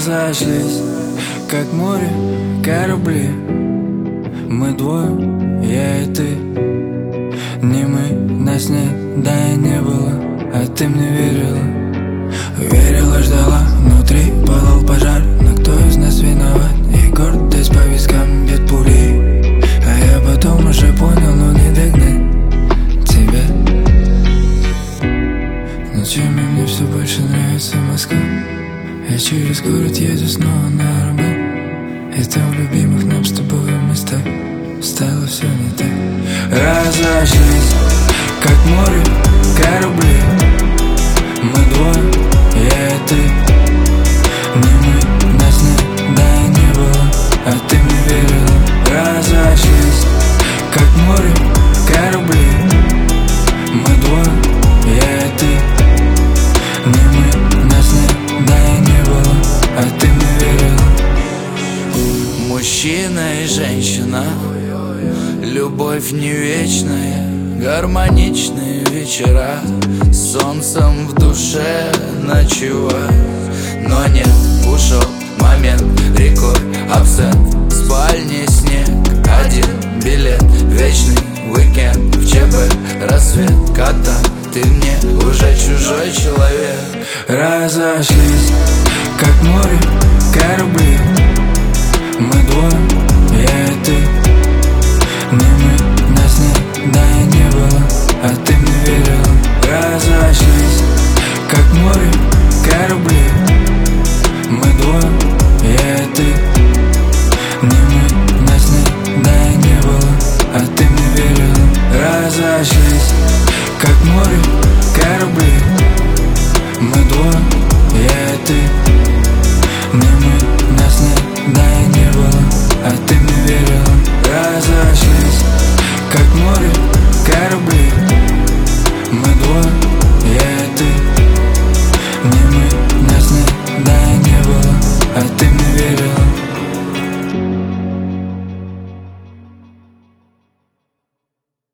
Разошлись, как море, корабли. Мы двое, я и ты. Не мы, нас нет, да и не было. А ты мне верила, верила, ждала. Внутри пылал пожар, но кто из нас виноват? И гордость по вискам бьет пулей. А я потом уже понял, но не догнать тебя. Ночами мне все больше нравится Москва. Я через город еду снова на Арбат. И там в любимых нам с тобой местах стало все не так. Разошлись, как море, корабли. Мы двое, я и ты. Не мы, нас нет, да и не было. А ты мне верила. Разошлись, как море, корабли. Мы двое, я и ты. Не мы, нас нет, да и не было. А ты мне верила. Мужчина и женщина, любовь не вечная, гармоничные вечера, солнцем в душе ночевать. Но нет, ушел момент рекой, абсент, в спальне снег, один билет, вечный уикенд, в ЧП рассвет, когда ты мне уже чужой человек. Разошлись, как море, корабли. Мы двое, я и ты. Не мы, нас нет, да и не было. А ты мне верила. Разошлись, как море, корабли. Мы двое, я и ты. Не мы, нас нет, да и не было. А ты мне верила. Разошлись, как море, корабли.